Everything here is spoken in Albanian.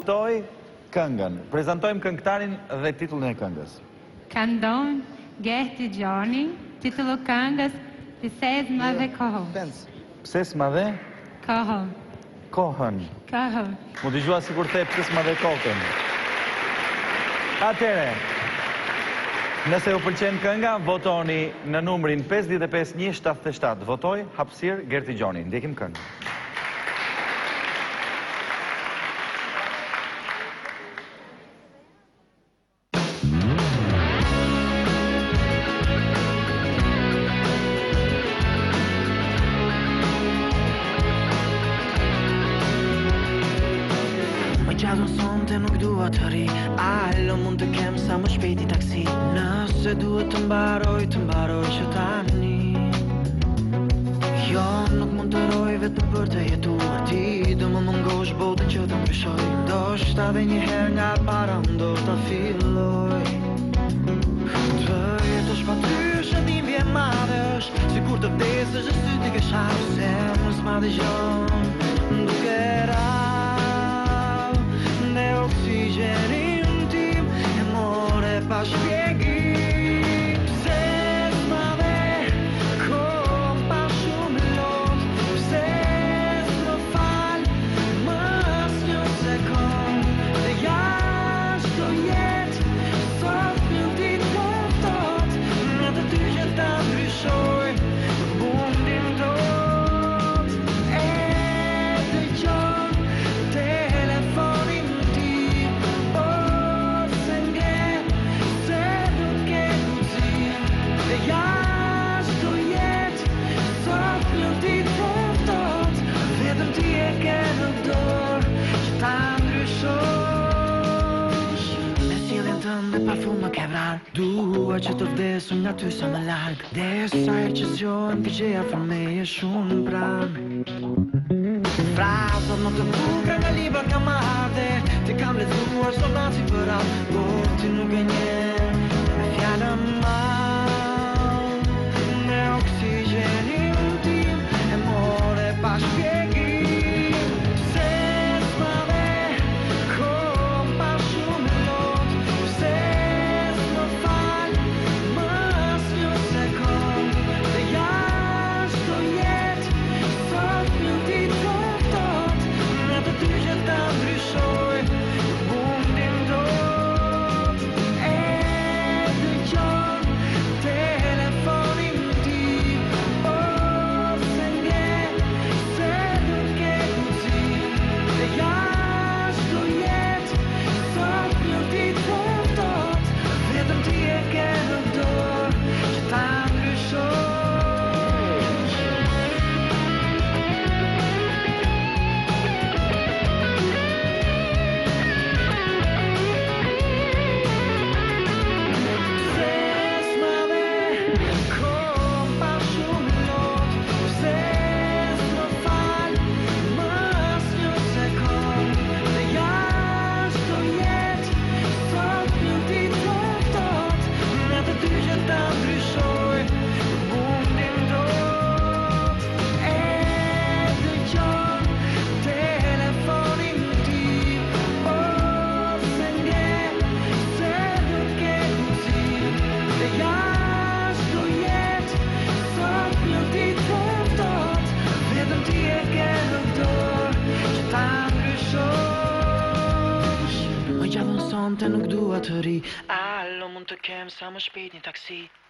prezantoj këngën. Prezantojmë këngëtarin dhe titullin e këngës. Këndon Gerti Gjoni, titullu këngës Pse s'ma dhe kohën. Pse s'ma dhe? Kohën. Kohën. Kohën. Mu dëgjua si kur the pse s'ma dhe kokën. Atere, nëse u pëlqen kënga, votoni në numrin 55177. Votoj hapësirë Gerti Gjoni. Ndjekim këngë. Gjatë në sonte nuk dua të ri, alo mund të kem sa më shpejti taksi. Nëse duhet të mbaroj që tani. Jo, nuk mund të roj vetëm për të jetuar. Ti do më mungosh botën që të ndryshoj. Do shta dhe një her nga para do të filloj. Të jetosh pa ty është dhimbje madhe është, sikur të vdesësh e sy t'i ke shaq. Se mos ma dëgjon duke dhe oksigenin tim e more pa shpjegim. Pse s'ma dhe kohën pa shumë lot, pse s'më fal më as një sekond. Dhe jashtë do jetë sot një ditë kohëtot, në të ty që ta ndryshoj mundin tot. E dëgjon telefonin dua që të vdesu nga ty sa më larg. Desa e që zjohen të gjeja fërmeje shumë pran. Frazat më të buka nga libra nga madhe, ti kam lexuar soldati për atë, por ti nuk e njen me fjallën mal. Me oksigenin tim e more pa shpjegim. Pse s'ma dhe kohën pa shumë lot, pse nuk dua të ri, alo mund të kem sa më shpejt një taksi.